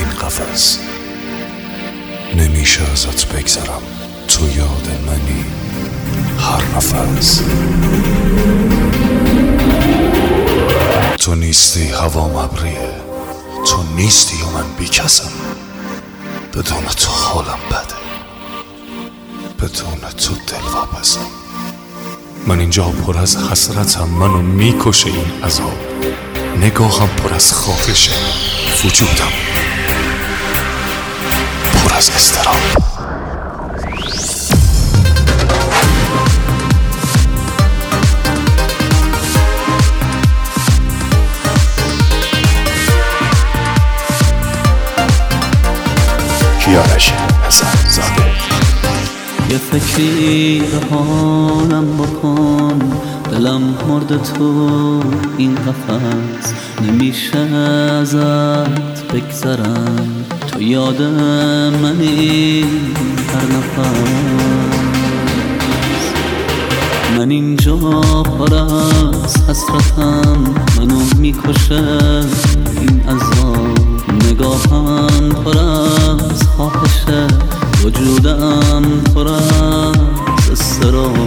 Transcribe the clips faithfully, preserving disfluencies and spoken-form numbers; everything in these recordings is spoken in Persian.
این قفس. نمیشه ازت بگذرم، تو یاد منی هر نفس. تو نیستی هوام ابریه، تو نیستی و من بیکسم. بدون تو حالم بده، بدون تو دل واپسم. من اینجا پر از حسرتم، منو میکشه این عذاب. نگاهم پر از خواهشه، وجودم پر از اضطراب. کیارش حسن زاده. یه فکری به حالم بکن، دلم مرده تو این قفس. نمیشه ازت بگذرم، تو یاد منی هر نفس. من اینجا پر از حسرتم، منو میکشه این عذاب. نگاهم پر از خواهشه، وجودم پر از اضطراب.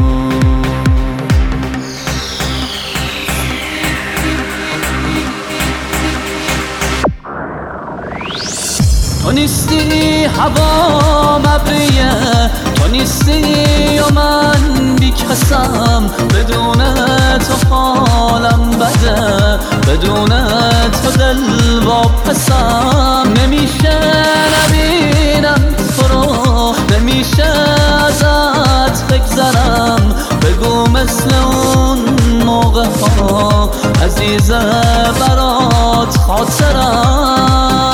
تو نیستی هوام ابریه، تو نیستی و من بیکسم. بدون تو حالم بده، بدون تو دل واپسم. نمیشه نبینم تو رو، نمیشه ازت بگذرم. بگو مثل اون موقع ها عزیزه برات خاطرم.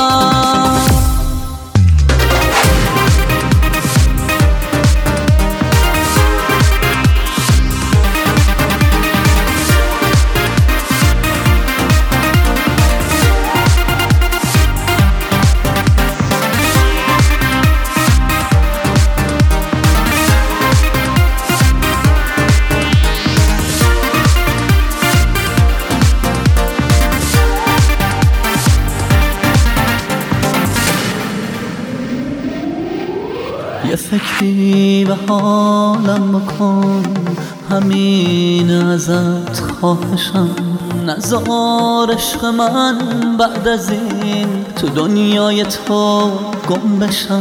یه فکری به حالم بکن، همین ازت خواهشم. نذار عشق من بعد از این تو دنیای تو گم بشم.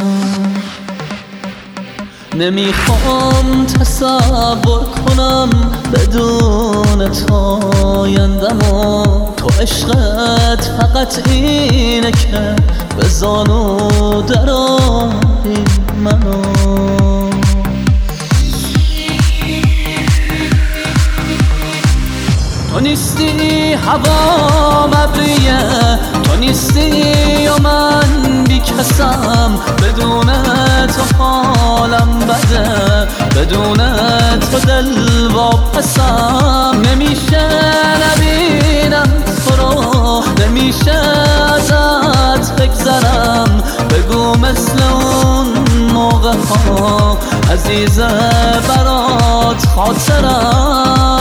نمیخوام تصور کنم بدون تو آیندمو. تو عشقت فقط اینه که به زانو درآری منو. تو نیستی هوام ابریه، تو نیستی و من بیکسم. بدون تو حالم بده، بدون تو دل واپسم. نمیشه نبینم تو رو، نمیشه ازت بگذرم. بگو مثل اون موقع ها عزیزه برات خاطرم.